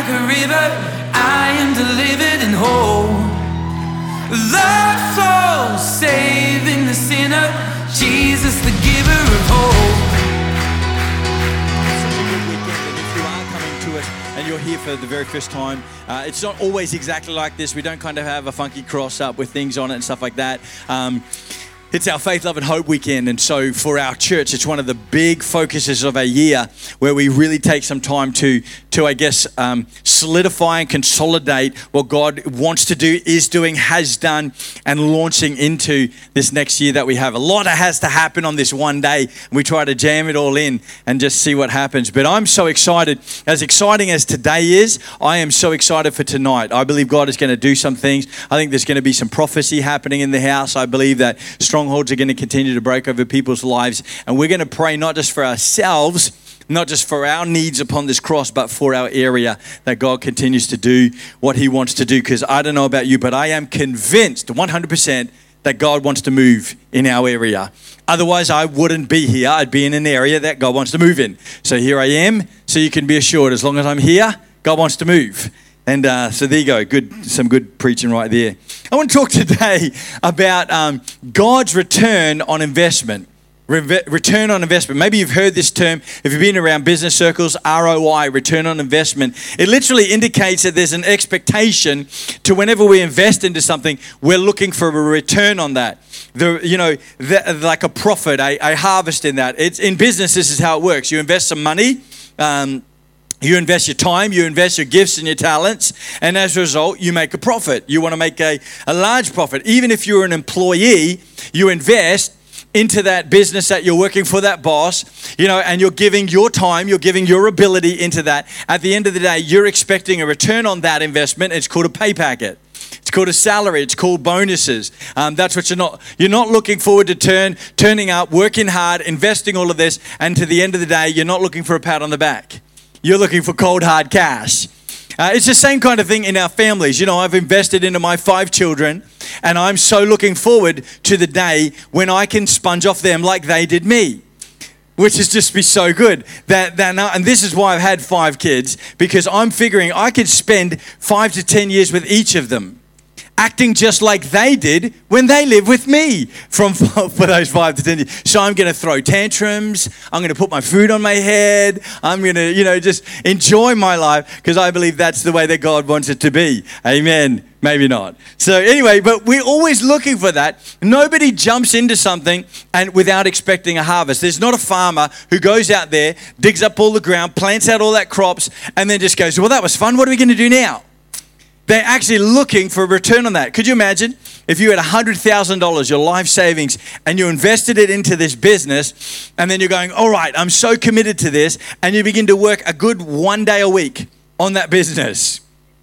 a river, I am delivered and whole. Love souls, saving the sinner, Jesus the giver of hope. Such a good weekend, and if you are coming to us and you're here for the very first time, it's not always exactly like this. We don't kind of have a funky cross up with things on it and stuff like that. It's our Faith, Love and Hope weekend, and so for our church, it's one of the big focuses of our year where we really take some time to I guess, solidify and consolidate what God wants to do, is doing, has done, and launching into this next year that we have. A lot has to happen on this one day, and we try to jam it all in and just see what happens. But I'm so excited. As exciting as today is, I am so excited for tonight. I believe God is going to do some things. I think there's going to be some prophecy happening in the house. I believe that strongholds are going to continue to break over people's lives, and we're going to pray not just for ourselves, not just for our needs upon this cross, but for our area, that God continues to do what he wants to do. Because I don't know about you, but I am convinced 100% that God wants to move in our area. Otherwise, I wouldn't be here. I'd be in an area that God wants to move in. So here I am. So you can be assured, as long as I'm here, God wants to move. And so there you go. Some good preaching right there. I want to talk today about God's return on investment. Return on investment. Maybe you've heard this term. If you've been around business circles, ROI, return on investment. It literally indicates that there's an expectation to whenever we invest into something, we're looking for a return on that. Like a profit, a harvest in that. It's in business. This is how it works. You invest some money. You invest your time, you invest your gifts and your talents, and as a result, you make a profit. You want to make a large profit. Even if you're an employee, you invest into that business that you're working for, that boss, and you're giving your time, you're giving your ability into that. At the end of the day, you're expecting a return on that investment. It's called a pay packet. It's called a salary. It's called bonuses. That's what you're not looking forward to turning up, working hard, investing all of this, and to the end of the day, you're not looking for a pat on the back. You're looking for cold, hard cash. It's the same kind of thing in our families. I've invested into my 5 children, and I'm so looking forward to the day when I can sponge off them like they did me, which is just be so good. And this is why I've had 5 kids, because I'm figuring I could spend 5 to 10 years with each of them, acting just like they did when they lived with me for those 5 to 10 years. So I'm going to throw tantrums. I'm going to put my food on my head. I'm going to, just enjoy my life, because I believe that's the way that God wants it to be. Amen. Maybe not. So anyway, but we're always looking for that. Nobody jumps into something and without expecting a harvest. There's not a farmer who goes out there, digs up all the ground, plants out all that crops, and then just goes, well, that was fun. What are we going to do now? They're actually looking for a return on that. Could you imagine if you had $100,000, your life savings, and you invested it into this business, and then you're going, all right, I'm so committed to this, and you begin to work a good 1 day a week on that business.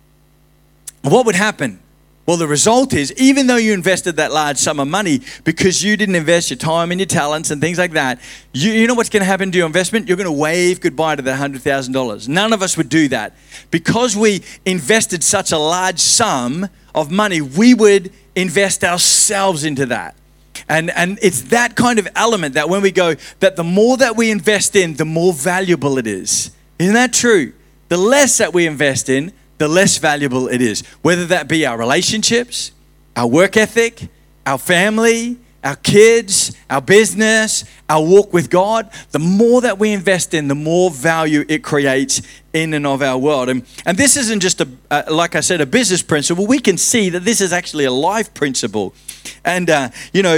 What would happen? Well, the result is, even though you invested that large sum of money, because you didn't invest your time and your talents and things like that, you know what's going to happen to your investment? You're going to wave goodbye to that $100,000. None of us would do that. Because we invested such a large sum of money, we would invest ourselves into that. And it's that kind of element that when we go, that the more that we invest in, the more valuable it is. Isn't that true? The less that we invest in, the less valuable it is. Whether that be our relationships, our work ethic, our family, our kids, our business, our walk with God, the more that we invest in, the more value it creates in and of our world. And this isn't just, like I said, a business principle. We can see that this is actually a life principle. And, that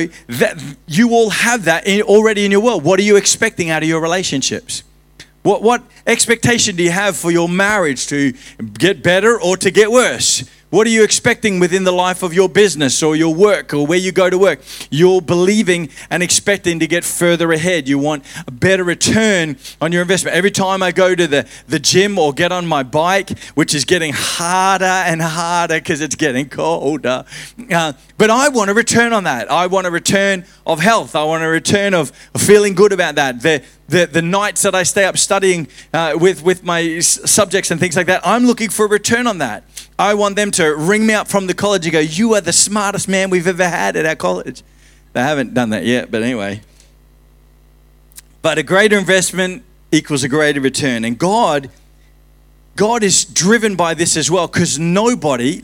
you all have that already in your world. What are you expecting out of your relationships? What expectation do you have for your marriage, to get better or to get worse? What are you expecting within the life of your business or your work or where you go to work? You're believing and expecting to get further ahead. You want a better return on your investment. Every time I go to the gym or get on my bike, which is getting harder and harder because it's getting colder, but I want a return on that. I want a return of health. I want a return of feeling good about that. The nights that I stay up studying with my subjects and things like that, I'm looking for a return on that. I want them to ring me up from the college and go, you are the smartest man we've ever had at our college. They haven't done that yet, but anyway. But a greater investment equals a greater return. And God God is driven by this as well, because nobody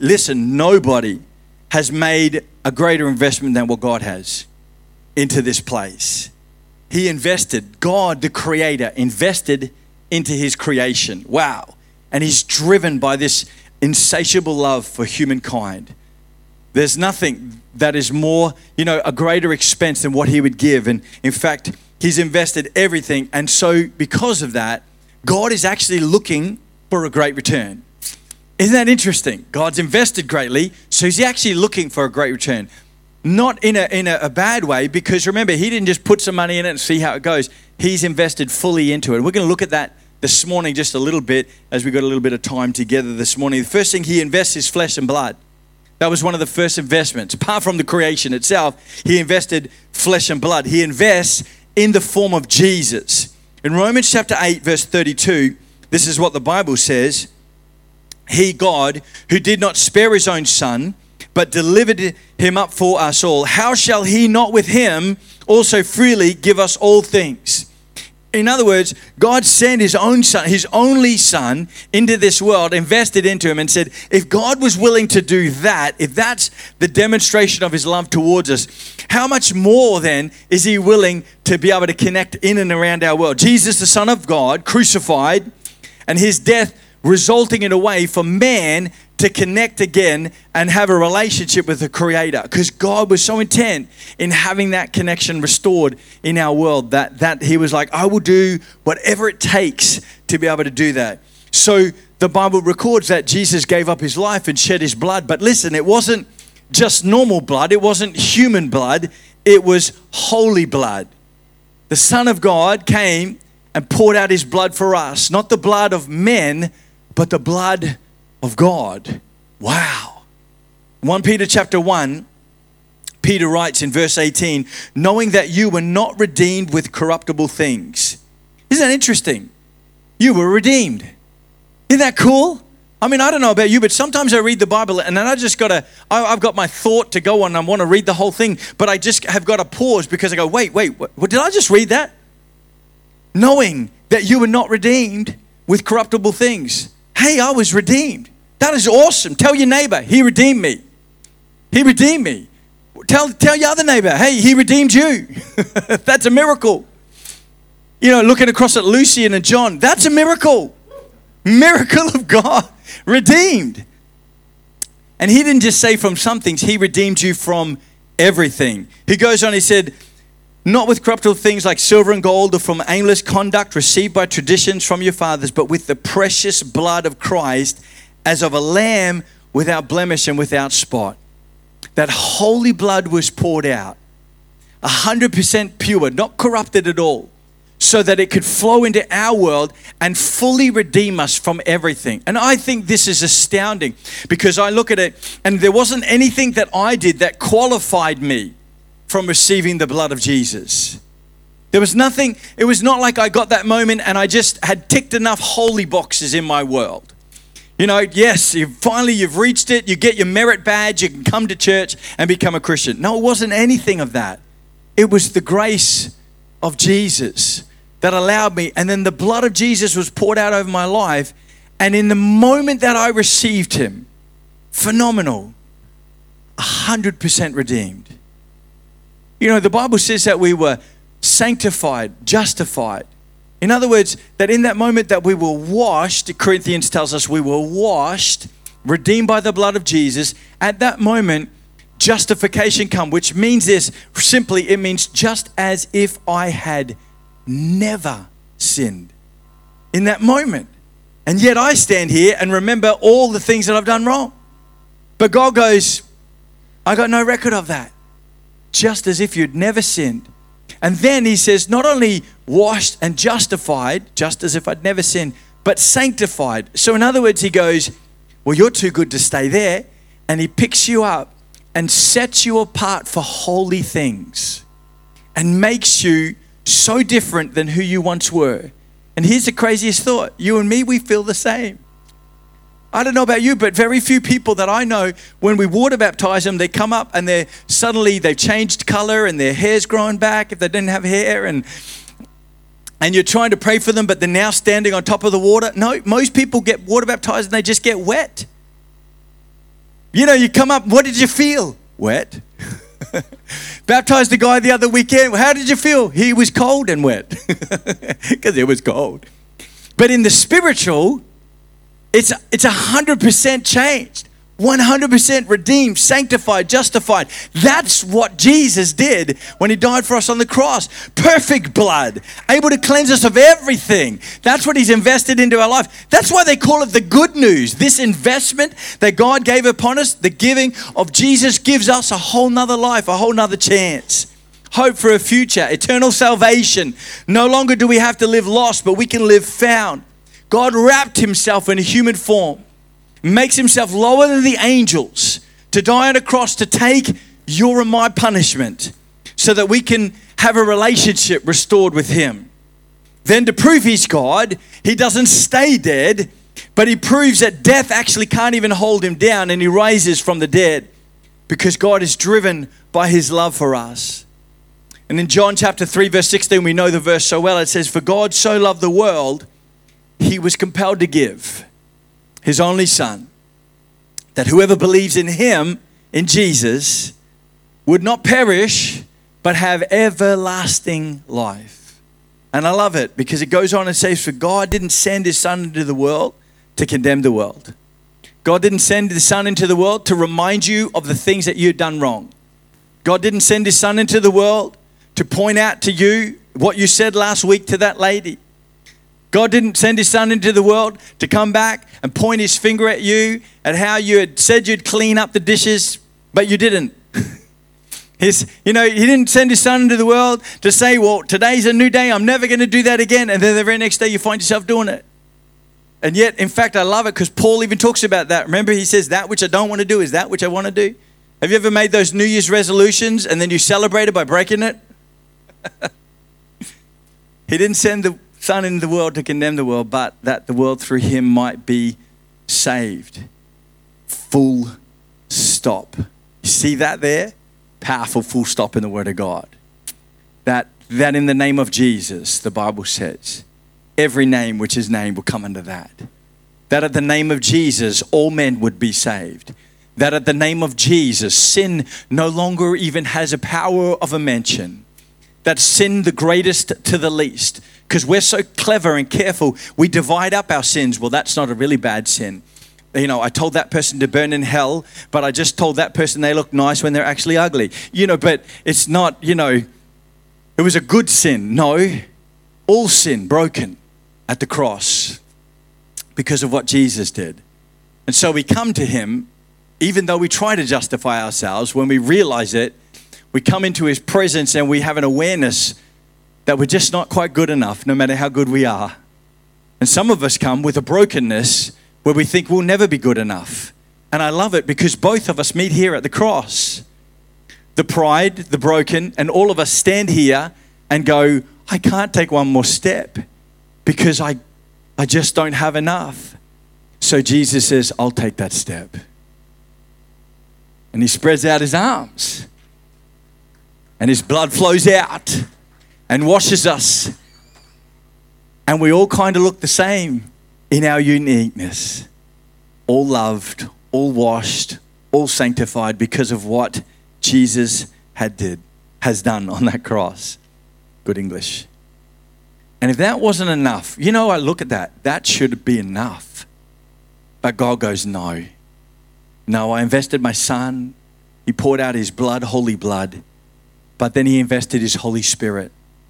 has made a greater investment than what God has into this place. He invested, God, the creator, invested into his creation. Wow. And he's driven by this insatiable love for humankind. There's nothing that is more, a greater expense than what he would give. And in fact, he's invested everything. And so because of that, God is actually looking for a great return. Isn't that interesting? God's invested greatly, so he's actually looking for a great return. Not in a bad way, because remember, he didn't just put some money in it and see how it goes. He's invested fully into it. We're going to look at that this morning just a little bit as we got a little bit of time together this morning. The first thing he invests is flesh and blood. That was one of the first investments. Apart from the creation itself, he invested flesh and blood. He invests in the form of Jesus. In Romans chapter 8, verse 32, this is what the Bible says. He, God, who did not spare his own son, but delivered him up for us all, how shall he not with him also freely give us all things? In other words, God sent his own son, his only son, into this world, invested into him, and said, if God was willing to do that, if that's the demonstration of his love towards us, how much more then is he willing to be able to connect in and around our world? Jesus, the Son of God, crucified, and his death resulting in a way for man to connect again and have a relationship with the Creator, because God was so intent in having that connection restored in our world that he was like, I will do whatever it takes to be able to do that. So the Bible records that Jesus gave up his life and shed his blood. But listen, it wasn't just normal blood. It wasn't human blood. It was holy blood. The Son of God came and poured out his blood for us, not the blood of men, but the blood of God. Wow. 1 Peter chapter 1, Peter writes in verse 18, knowing that you were not redeemed with corruptible things. Isn't that interesting? You were redeemed. Isn't that cool? I mean, I don't know about you, but sometimes I read the Bible and then I've got my thought to go on and I want to read the whole thing, but I just have got to pause because I go, wait, what, did I just read that? Knowing that you were not redeemed with corruptible things. Hey, I was redeemed. That is awesome. Tell your neighbor, he redeemed me. He redeemed me. Tell your other neighbor, hey, he redeemed you. That's a miracle. Looking across at Lucy and John, that's a miracle. Miracle of God. Redeemed. And he didn't just say from some things, he redeemed you from everything. He goes on, he said, not with corruptible things like silver and gold or from aimless conduct received by traditions from your fathers, but with the precious blood of Christ as of a lamb without blemish and without spot. That holy blood was poured out, 100% pure, not corrupted at all, so that it could flow into our world and fully redeem us from everything. And I think this is astounding because I look at it and there wasn't anything that I did that qualified me from receiving the blood of Jesus. There was nothing, it was not like I got that moment and I just had ticked enough holy boxes in my world. Yes, you've reached it, you get your merit badge, you can come to church and become a Christian. No, it wasn't anything of that. It was the grace of Jesus that allowed me. And then the blood of Jesus was poured out over my life. And in the moment that I received him, phenomenal, 100% redeemed. The Bible says that we were sanctified, justified. In other words, that in that moment that we were washed, Corinthians tells us we were washed, redeemed by the blood of Jesus. At that moment, justification come, which means this, simply it means just as if I had never sinned. In that moment. And yet I stand here and remember all the things that I've done wrong. But God goes, I got no record of that. Just as if you'd never sinned. And then he says, not only washed and justified, just as if I'd never sinned, but sanctified. So in other words, he goes, well, you're too good to stay there. And he picks you up and sets you apart for holy things and makes you so different than who you once were. And here's the craziest thought. You and me, we feel the same. I don't know about you, but very few people that I know, when we water baptize them, they come up and they've changed color and their hair's grown back if they didn't have hair. And and you're trying to pray for them, but they're now standing on top of the water. No, most people get water baptized and they just get wet. You know, you come up, what did you feel? Wet. Baptized a guy the other weekend. How did you feel? He was cold and wet. Because it was cold. But in the spiritual, it's 100% changed. 100% redeemed, sanctified, justified. That's what Jesus did when he died for us on the cross. Perfect blood, able to cleanse us of everything. That's what he's invested into our life. That's why they call it the good news. This investment that God gave upon us, the giving of Jesus, gives us a whole nother life, a whole nother chance. Hope for a future, eternal salvation. No longer do we have to live lost, but we can live found. God wrapped himself in a human form, makes himself lower than the angels to die on a cross to take your and my punishment so that we can have a relationship restored with him. Then to prove he's God, he doesn't stay dead, but he proves that death actually can't even hold him down, and he rises from the dead because God is driven by his love for us. And in John chapter 3 verse 16, we know the verse so well. It says, "For God so loved the world, he was compelled to give his only son, that whoever believes in him, in Jesus, would not perish, but have everlasting life." And I love it because it goes on and says, "For God didn't send his son into the world to condemn the world." God didn't send his son into the world to remind you of the things that you've done wrong. God didn't send his son into the world to point out to you what you said last week to that lady. God didn't send his son into the world to come back and point his finger at you at how you had said you'd clean up the dishes, but you didn't. He didn't send his son into the world to say, well, today's a new day, I'm never going to do that again. And then the very next day you find yourself doing it. And yet, in fact, I love it because Paul even talks about that. Remember, he says, that which I don't want to do is that which I want to do. Have you ever made those New Year's resolutions and then you celebrated by breaking it? He didn't send the son into the world to condemn the world, but that the world through him might be saved. Full stop. You see that there? Powerful full stop in the Word of God. That in the name of Jesus, the Bible says, every name which is named will come under that. That at the name of Jesus, all men would be saved. That at the name of Jesus, sin no longer even has a power of a mention. That sin, the greatest to the least. Because we're so clever and careful, we divide up our sins. Well, that's not a really bad sin. You know, I told that person to burn in hell, but I just told that person they look nice when they're actually ugly. You know, but it's not, it was a good sin. No, all sin broken at the cross because of what Jesus did. And so we come to him, even though we try to justify ourselves, when we realize it, we come into his presence and we have an awareness that we're just not quite good enough, no matter how good we are. And some of us come with a brokenness where we think we'll never be good enough. And I love it because both of us meet here at the cross. The pride, the broken, and all of us stand here and go, I can't take one more step because I just don't have enough. So Jesus says, I'll take that step. And he spreads out his arms. And his blood flows out and washes us. And we all kind of look the same in our uniqueness. All loved, all washed, all sanctified because of what Jesus has done on that cross. Good English. And if that wasn't enough, I look at that should be enough. But God goes, no. No, I invested my son. He poured out his blood, holy blood. But then he invested his Holy Spirit.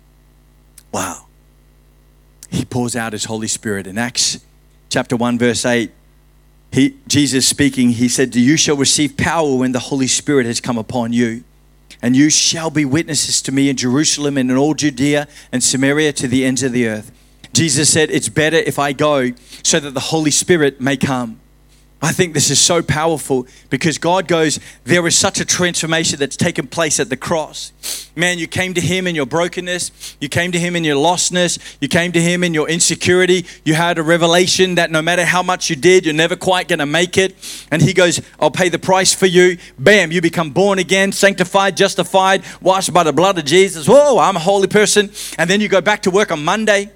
Wow. He pours out his Holy Spirit. In Acts chapter 1, verse 8, Jesus speaking, he said, you shall receive power when the Holy Spirit has come upon you. And you shall be witnesses to me in Jerusalem and in all Judea and Samaria to the ends of the earth. Jesus said, it's better if I go so that the Holy Spirit may come. I think this is so powerful because God goes, there is such a transformation that's taken place at the cross. Man, you came to him in your brokenness. You came to him in your lostness. You came to him in your insecurity. You had a revelation that no matter how much you did, you're never quite going to make it. And he goes, I'll pay the price for you. Bam, you become born again, sanctified, justified, washed by the blood of Jesus. Whoa, I'm a holy person. And then you go back to work on Monday.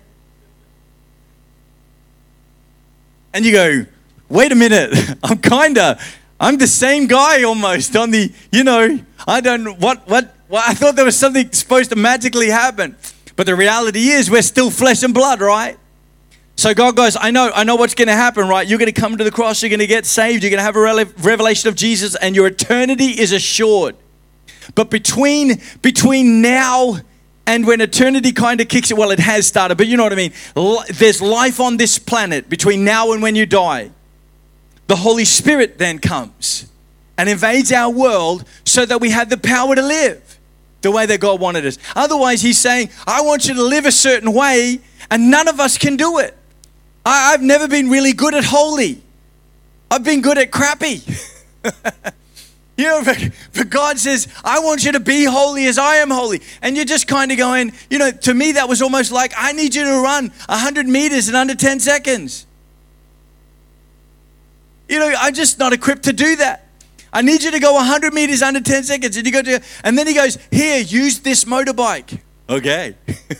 And you go, wait a minute, I'm the same guy almost on the, I thought there was something supposed to magically happen. But the reality is we're still flesh and blood, right? So God goes, I know what's going to happen, right? You're going to come to the cross, you're going to get saved, you're going to have a revelation of Jesus, and your eternity is assured. But between now and when eternity kind of kicks it, well, it has started, but you know what I mean? There's life on this planet between now and when you die. The Holy Spirit then comes and invades our world so that we have the power to live the way that God wanted us. Otherwise, he's saying, I want you to live a certain way, and none of us can do it. I've never been really good at holy. I've been good at crappy. But God says, I want you to be holy as I am holy. And you're just kind of going, to me, that was almost like, I need you to run 100 meters in under 10 seconds. I'm just not equipped to do that. I need you to go 100 meters under 10 seconds. And then he goes, here, use this motorbike. Okay.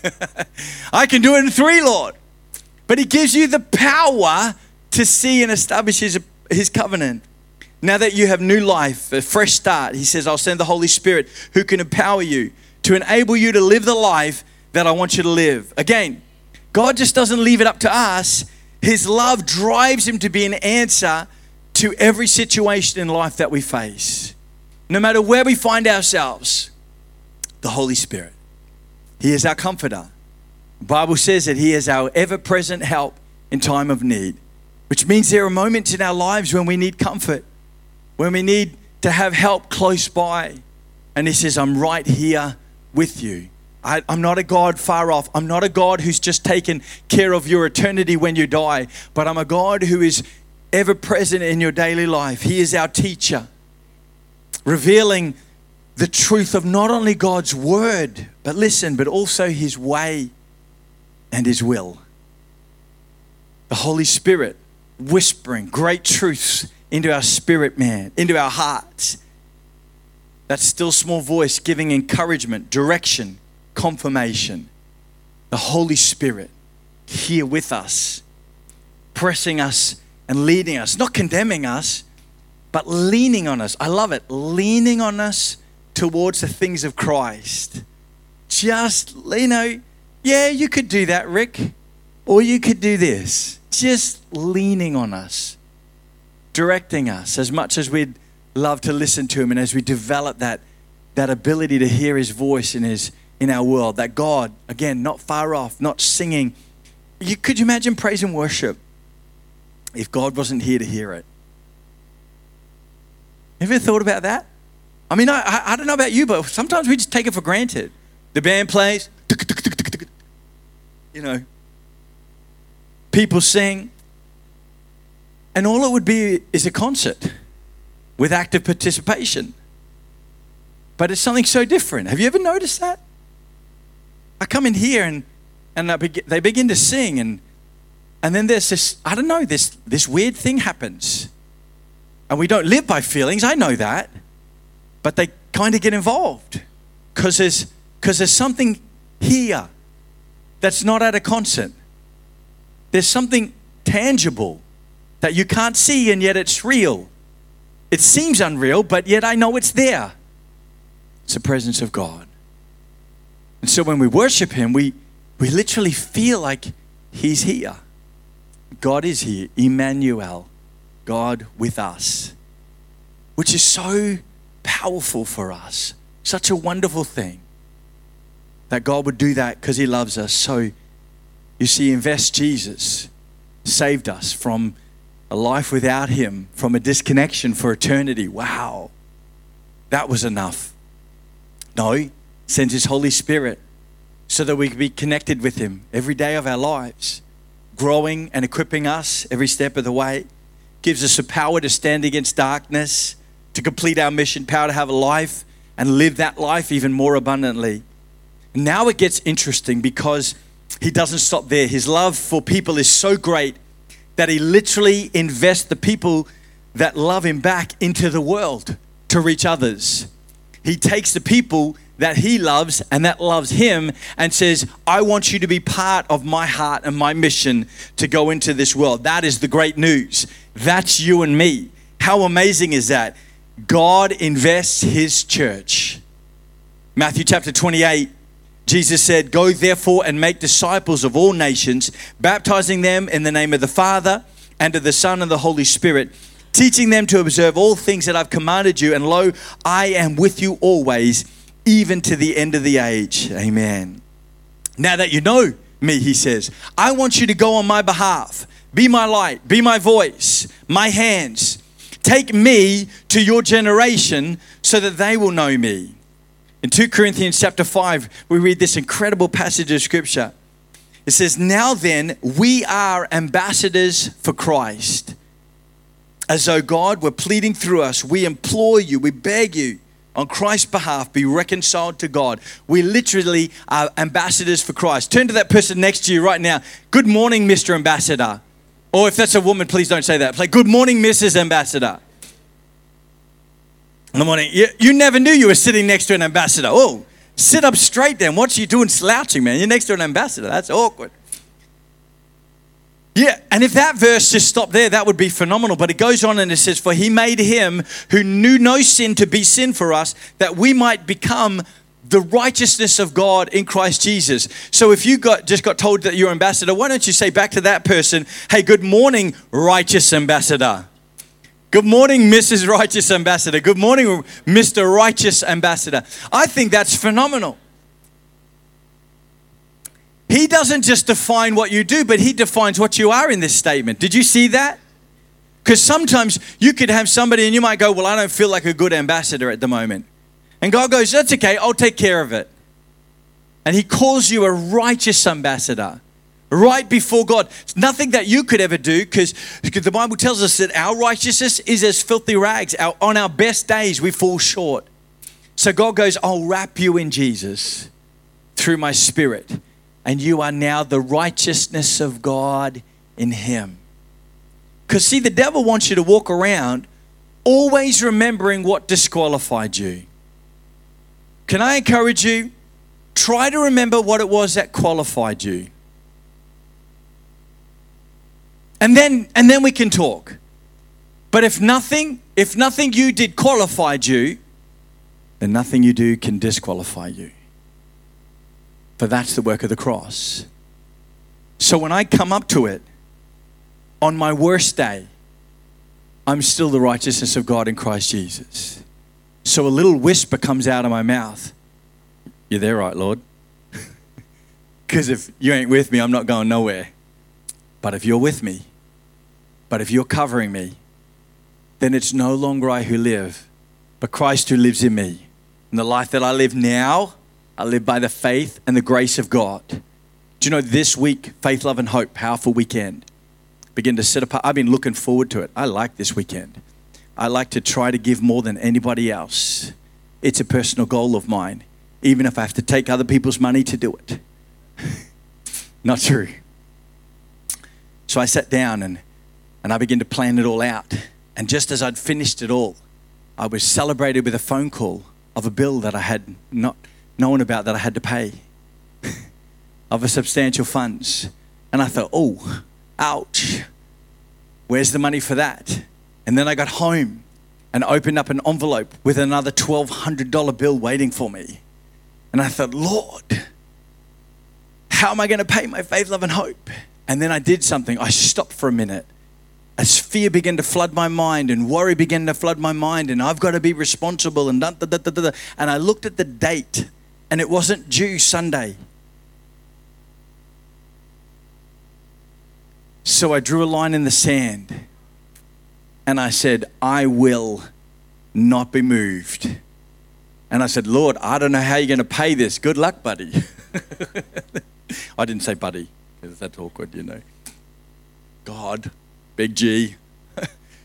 I can do it in 3, Lord. But he gives you the power to see and establish his covenant. Now that you have new life, a fresh start, he says, I'll send the Holy Spirit who can empower you to enable you to live the life that I want you to live. Again, God just doesn't leave it up to us. His love drives him to be an answer to every situation in life that we face. No matter where we find ourselves, the Holy Spirit, he is our comforter. The Bible says that he is our ever-present help in time of need, which means there are moments in our lives when we need comfort, when we need to have help close by. And he says, I'm right here with you. I'm not a God far off. I'm not a God who's just taken care of your eternity when you die, but I'm a God who is ever present in your daily life. He is our teacher, revealing the truth of not only God's word, but also his way and his will. The Holy Spirit whispering great truths into our spirit, man, into our hearts. That still small voice giving encouragement, direction, confirmation. The Holy Spirit here with us, pressing us and leading us, not condemning us, but leaning on us. I love it. Leaning on us towards the things of Christ. Just, you could do that, Rick, or you could do this. Just leaning on us, directing us as much as we'd love to listen to him, and as we develop that ability to hear his voice in our world, that God, again, not far off, not singing. Could you imagine praise and worship if God wasn't here to hear it? Have you ever thought about that? I mean, I don't know about you, but sometimes we just take it for granted. The band plays, people sing, and all it would be is a concert with active participation. But it's something so different. Have you ever noticed that? I come in here and they begin to sing, and then there's this, this weird thing happens. And we don't live by feelings, I know that. But they kind of get involved because there's something here that's not at a concert. There's something tangible that you can't see, and yet it's real. It seems unreal, but yet I know it's there. It's the presence of God. And so when we worship him, we literally feel like he's here. God is here, Emmanuel, God with us, which is so powerful for us. Such a wonderful thing that God would do that because he loves us. So you see, invest Jesus saved us from a life without him, from a disconnection for eternity. Wow, that was enough. No, he sends his Holy Spirit so that we can be connected with him every day of our lives, growing and equipping us every step of the way, gives us the power to stand against darkness, to complete our mission, power to have a life and live that life even more abundantly. Now it gets interesting because he doesn't stop there. His love for people is so great that he literally invests the people that love him back into the world to reach others. He takes the people that he loves and that loves him and says, I want you to be part of my heart and my mission to go into this world. That is the great news. That's you and me. How amazing is that? God invests his church. Matthew chapter 28, Jesus said, go therefore and make disciples of all nations, baptizing them in the name of the Father and of the Son and the Holy Spirit, teaching them to observe all things that I've commanded you. And lo, I am with you always, even to the end of the age. Amen. Now that you know me, he says, I want you to go on my behalf. Be my light, be my voice, my hands. Take me to your generation so that they will know me. In 2 Corinthians chapter 5, we read this incredible passage of scripture. It says, now then, we are ambassadors for Christ. As though God were pleading through us, we implore you, we beg you, on Christ's behalf, be reconciled to God. We literally are ambassadors for Christ. Turn to that person next to you right now. Good morning, Mr. Ambassador. Or if that's a woman, please don't say that. Play, good morning, Mrs. Ambassador. Good morning. You never knew you were sitting next to an ambassador. Oh, sit up straight then. What's you doing slouching, man? You're next to an ambassador. That's awkward. Yeah, and if that verse just stopped there, that would be phenomenal. But it goes on and it says, for he made him who knew no sin to be sin for us, that we might become the righteousness of God in Christ Jesus. So if you just got told that you're ambassador, why don't you say back to that person, hey, good morning, righteous ambassador. Good morning, Mrs. Righteous Ambassador. Good morning, Mr. Righteous Ambassador. I think that's phenomenal. He doesn't just define what you do, but he defines what you are in this statement. Did you see that? Because sometimes you could have somebody and you might go, well, I don't feel like a good ambassador at the moment. And God goes, that's okay, I'll take care of it. And he calls you a righteous ambassador right before God. It's nothing that you could ever do because the Bible tells us that our righteousness is as filthy rags. On our best days, we fall short. So God goes, I'll wrap you in Jesus through my Spirit. And you are now the righteousness of God in him. Because see, the devil wants you to walk around always remembering what disqualified you. Can I encourage you? Try to remember what it was that qualified you. And then we can talk. But if nothing you did qualified you, then nothing you do can disqualify you. For that's the work of the cross. So when I come up to it, on my worst day, I'm still the righteousness of God in Christ Jesus. So a little whisper comes out of my mouth. You're there, right, Lord? Because if you ain't with me, I'm not going nowhere. But if you're with me, but if you're covering me, then it's no longer I who live, but Christ who lives in me. And the life that I live now, I live by the faith and the grace of God. Do you know this week, Faith, Love and Hope, powerful weekend. Begin to set apart. I've been looking forward to it. I like this weekend. I like to try to give more than anybody else. It's a personal goal of mine, even if I have to take other people's money to do it. Not true. So I sat down and I began to plan it all out. And just as I'd finished it all, I was celebrated with a phone call of a bill that I had not known about that I had to pay of a substantial funds. And I thought, oh, ouch. Where's the money for that? And then I got home and opened up an envelope with another $1,200 bill waiting for me. And I thought, Lord, how am I going to pay my faith, love, and hope? And then I did something. I stopped for a minute as fear began to flood my mind and worry began to flood my mind and I've got to be responsible and and I looked at the date and it wasn't due Sunday. So I drew a line in the sand and I said, I will not be moved. And I said, Lord, I don't know how you're going to pay this. Good luck, buddy. I didn't say buddy because that's awkward, you know. God, big G.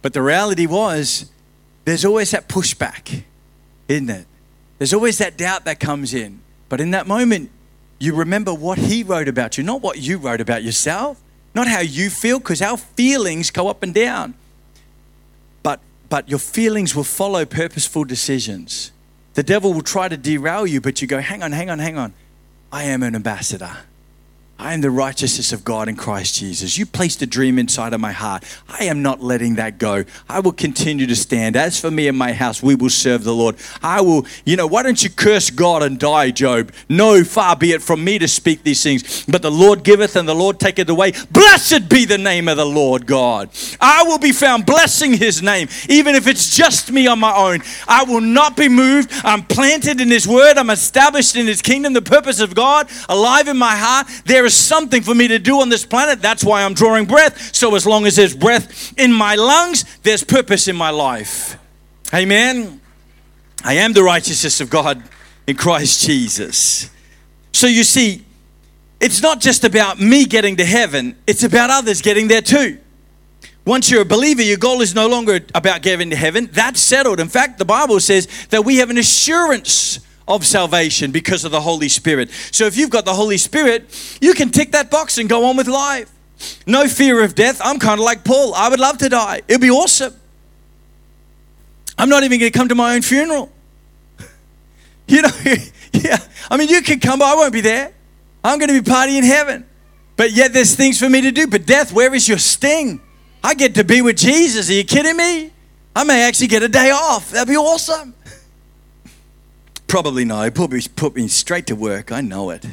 But the reality was, there's always that pushback, isn't it? There's always that doubt that comes in. But in that moment, you remember what he wrote about you, not what you wrote about yourself, not how you feel, because our feelings go up and down. But your feelings will follow purposeful decisions. The devil will try to derail you, but you go, hang on. I am an ambassador. I am the righteousness of God in Christ Jesus. You placed a dream inside of my heart. I am not letting that go. I will continue to stand. As for me and my house, we will serve the Lord. I will, why don't you curse God and die, Job? No, far be it from me to speak these things. But the Lord giveth and the Lord taketh away. Blessed be the name of the Lord God. I will be found blessing his name, even if it's just me on my own. I will not be moved. I'm planted in his word. I'm established in his kingdom, the purpose of God, alive in my heart. There is something for me to do on this planet. That's why I'm drawing breath. So as long as there's breath in my lungs, there's purpose in my life. Amen. I am the righteousness of God in Christ Jesus. So you see, it's not just about me getting to heaven. It's about others getting there too. Once you're a believer, your goal is no longer about getting to heaven. That's settled. In fact, the Bible says that we have an assurance of salvation because of the Holy Spirit. So if you've got the Holy Spirit, you can tick that box and go on with life. No fear of death. I'm kind of like Paul. I would love to die. It'd be awesome. I'm not even going to come to my own funeral. Yeah. I mean, you can come, but I won't be there. I'm going to be partying in heaven. But yet there's things for me to do. But death, where is your sting? I get to be with Jesus. Are you kidding me? I may actually get a day off. That'd be awesome. Probably not. He'll put me straight to work. I know it.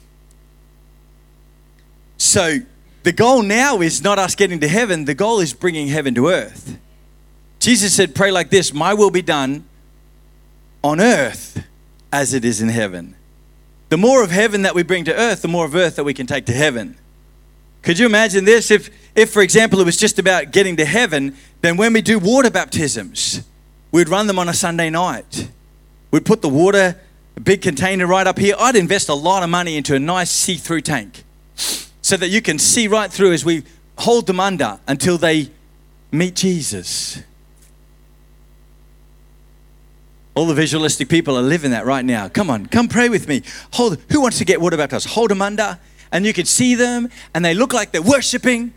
So the goal now is not us getting to heaven. The goal is bringing heaven to earth. Jesus said, pray like this, my will be done on earth as it is in heaven. The more of heaven that we bring to earth, the more of earth that we can take to heaven. Could you imagine this? If, for example, it was just about getting to heaven, then when we do water baptisms, we'd run them on a Sunday night. We'd put the water, a big container right up here. I'd invest a lot of money into a nice see-through tank so that you can see right through as we hold them under until they meet Jesus. All the visualistic people are living that right now. Come on, come pray with me. Who wants to get water baptized? Hold them under and you can see them and they look like they're worshiping.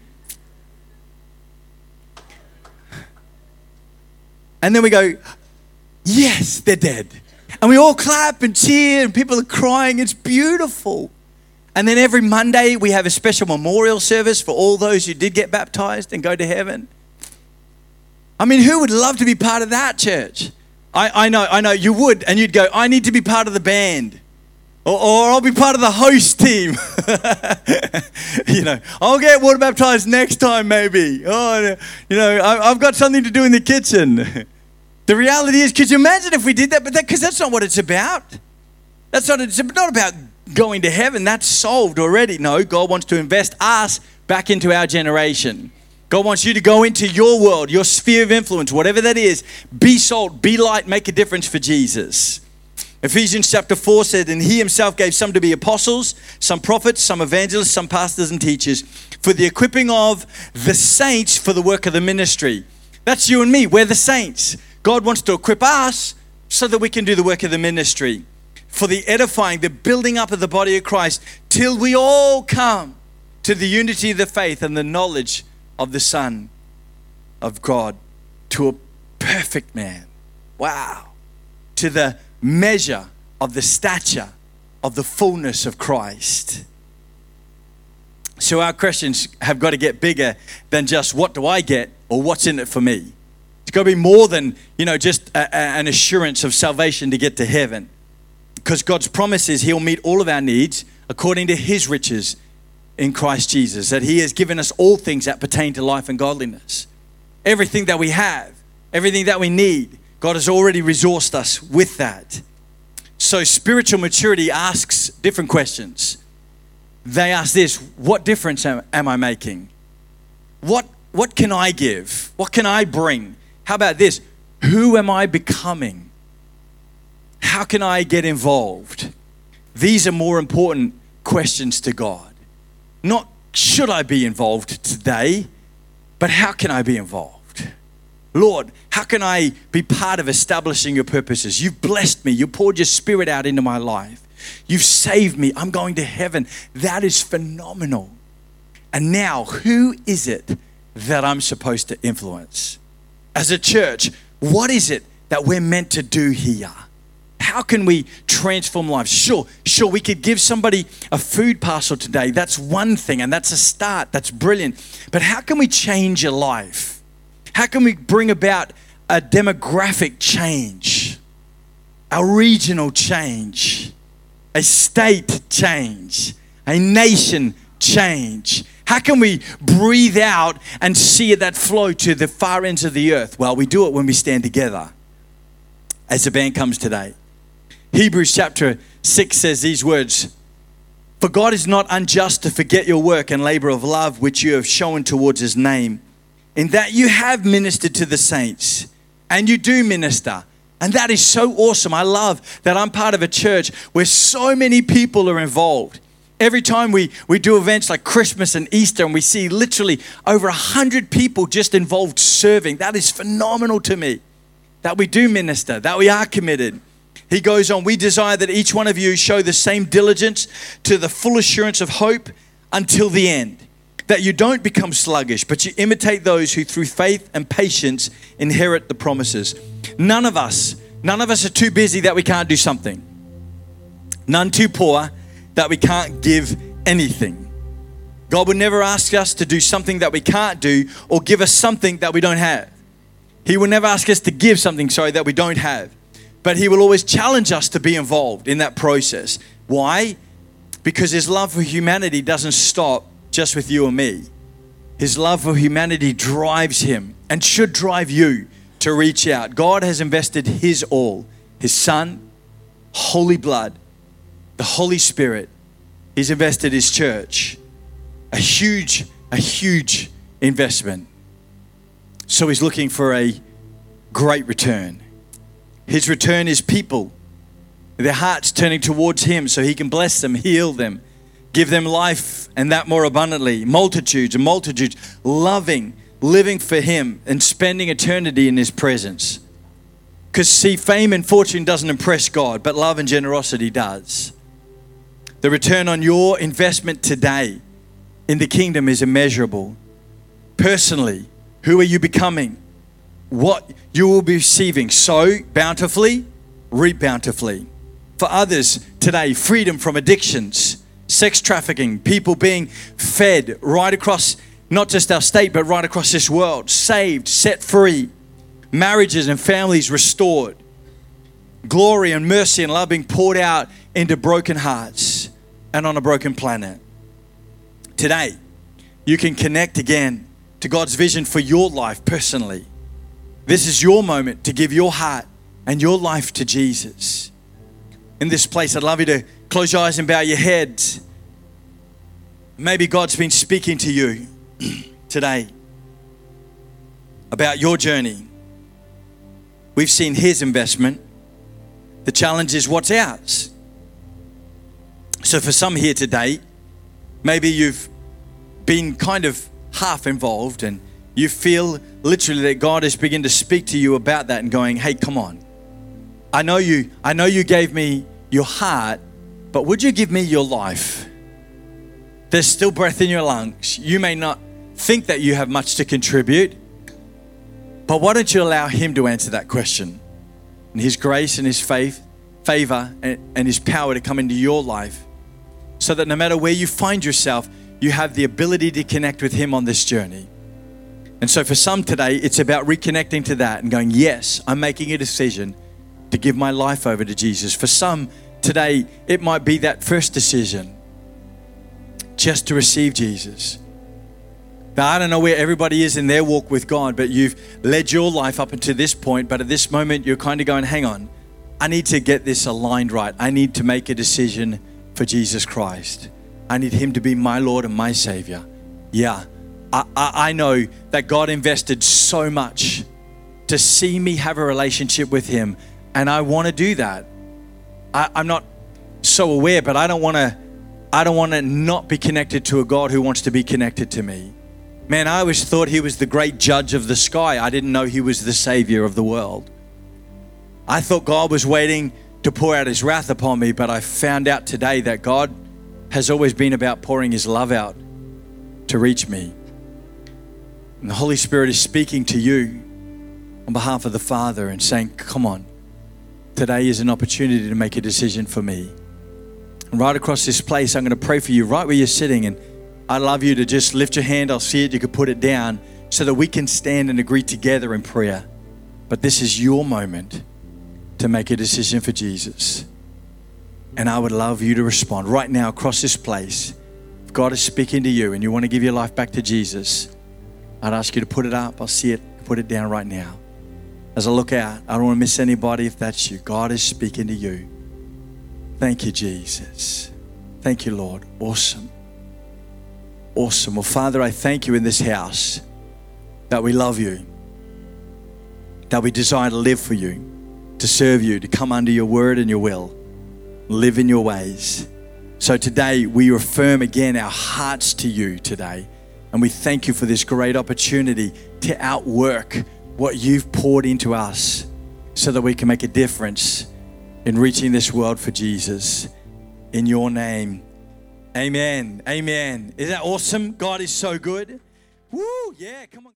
And then we go, yes, they're dead. And we all clap and cheer and people are crying. It's beautiful. And then every Monday we have a special memorial service for all those who did get baptized and go to heaven. I mean, who would love to be part of that, church? I know you would. And you'd go, I need to be part of the band. Or I'll be part of the host team. I'll get water baptized next time maybe. I've got something to do in the kitchen. The reality is, could you imagine if we did that? Because that's not what it's about. It's not about going to heaven. That's solved already. No, God wants to invest us back into our generation. God wants you to go into your world, your sphere of influence, whatever that is. Be salt, be light, make a difference for Jesus. Ephesians chapter 4 said, and he himself gave some to be apostles, some prophets, some evangelists, some pastors and teachers, for the equipping of the saints for the work of the ministry. That's you and me. We're the saints. God wants to equip us so that we can do the work of the ministry, for the edifying, the building up of the body of Christ, till we all come to the unity of the faith and the knowledge of the Son of God, to a perfect man. Wow. To the measure of the stature of the fullness of Christ. So our questions have got to get bigger than just what do I get or what's in it for me. It's got to be more than, just an assurance of salvation to get to heaven. Because God's promise is he'll meet all of our needs according to his riches in Christ Jesus. That he has given us all things that pertain to life and godliness. Everything that we have, everything that we need, God has already resourced us with that. So spiritual maturity asks different questions. They ask this, what difference am I making? What can I give? What can I bring? How about this? Who am I becoming? How can I get involved? These are more important questions to God. Not should I be involved today, but how can I be involved? Lord, how can I be part of establishing your purposes? You've blessed me. You poured your spirit out into my life. You've saved me. I'm going to heaven. That is phenomenal. And now, who is it that I'm supposed to influence? As a church, what is it that we're meant to do here? How can we transform lives? Sure, we could give somebody a food parcel today. That's one thing, and that's a start. That's brilliant. But how can we change a life? How can we bring about a demographic change, a regional change, a state change, a nation change? How can we breathe out and see that flow to the far ends of the earth? Well, we do it when we stand together as the band comes today. Hebrews chapter 6 says these words, "For God is not unjust to forget your work and labor of love which you have shown towards his name, in that you have ministered to the saints," and you do minister. And that is so awesome. I love that I'm part of a church where so many people are involved. Every time we do events like Christmas and Easter, and we see literally over 100 people just involved serving. That is phenomenal to me, that we do minister, that we are committed. He goes on, "We desire that each one of you show the same diligence to the full assurance of hope until the end, that you don't become sluggish, but you imitate those who through faith and patience inherit the promises." None of us are too busy that we can't do something. None too poor that we can't give anything. God would never ask us to do something that we can't do or give us something that we don't have. He will never ask us to give something, that we don't have. But he will always challenge us to be involved in that process. Why? Because his love for humanity doesn't stop just with you and me. His love for humanity drives him and should drive you to reach out. God has invested his all, his son, holy blood, the Holy Spirit. He's invested his church. A huge investment. So he's looking for a great return. His return is people, their hearts turning towards him so he can bless them, heal them, give them life and that more abundantly. Multitudes and multitudes loving, living for him and spending eternity in his presence. Because see, fame and fortune doesn't impress God, but love and generosity does. The return on your investment today in the kingdom is immeasurable. Personally, who are you becoming? What you will be receiving. Sow bountifully, reap bountifully. For others today, freedom from addictions, sex trafficking, people being fed right across not just our state, but right across this world, saved, set free, marriages and families restored, glory and mercy and love being poured out into broken hearts and on a broken planet. Today, you can connect again to God's vision for your life personally. This is your moment to give your heart and your life to Jesus. In this place, I'd love you to close your eyes and bow your heads. Maybe God's been speaking to you today about your journey. We've seen his investment. The challenge is what's ours. So for some here today, maybe you've been kind of half involved and you feel literally that God is beginning to speak to you about that and going, hey, come on. I know you gave me your heart, but would you give me your life? There's still breath in your lungs. You may not think that you have much to contribute, but why don't you allow him to answer that question? And his grace and his favor and his power to come into your life so that no matter where you find yourself, you have the ability to connect with him on this journey. And so for some today, it's about reconnecting to that and going, yes, I'm making a decision to give my life over to Jesus. For some today, it might be that first decision just to receive Jesus. Now, I don't know where everybody is in their walk with God, but you've led your life up until this point. But at this moment, you're kind of going, hang on, I need to get this aligned right. I need to make a decision for Jesus Christ. I need him to be my Lord and my Savior. Yeah, I know that God invested so much to see me have a relationship with him. And I want to do that. I'm not so aware, but I don't want to not be connected to a God who wants to be connected to me. Man, I always thought he was the great judge of the sky. I didn't know he was the savior of the world. I thought God was waiting to pour out his wrath upon me, but I found out today that God has always been about pouring his love out to reach me. And the Holy Spirit is speaking to you on behalf of the Father and saying, come on, today is an opportunity to make a decision for me. And right across this place, I'm going to pray for you right where you're sitting. And I'd love you to just lift your hand. I'll see it. You can put it down so that we can stand and agree together in prayer. But this is your moment to make a decision for Jesus. And I would love you to respond right now across this place. If God is speaking to you and you want to give your life back to Jesus, I'd ask you to put it up. I'll see it. Put it down right now. As I look out, I don't want to miss anybody if that's you. God is speaking to you. Thank you, Jesus. Thank you, Lord. Awesome. Awesome. Well, Father, I thank you in this house that we love you, that we desire to live for you, to serve you, to come under your word and your will, live in your ways. So today we affirm again our hearts to you today. And we thank you for this great opportunity to outwork what you've poured into us so that we can make a difference in reaching this world for Jesus. In your name, amen. Amen. Is that awesome? God is so good. Woo, yeah, come on.